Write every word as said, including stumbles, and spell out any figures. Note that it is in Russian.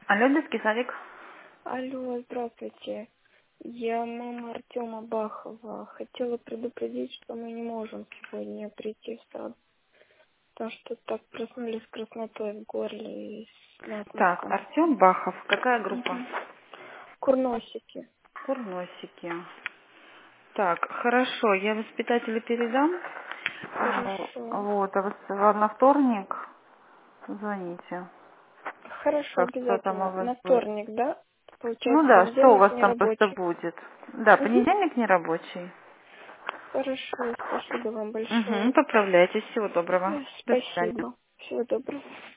Алло, детский садик. Алло, здравствуйте. Я мама Артема Бахова. Хотела предупредить, что мы не можем сегодня прийти в сад, потому что так проснулись с краснотой в горле и с Так, насморком. Артем Бахов. Какая группа? Мгм. Курносики. Курносики. Так, хорошо, я воспитателю передам. А, Хорошо. Вот, а вы на вторник звоните. Хорошо, Как что там у обязательно. вас На будет? вторник, да? Ну Получается, да, что у понедельник вас не там просто рабочий. будет? Да, Угу. понедельник не рабочий. Хорошо, спасибо вам Угу, большое. поправляйтесь. Всего доброго. Э, До свидания. Спасибо. Всего доброго.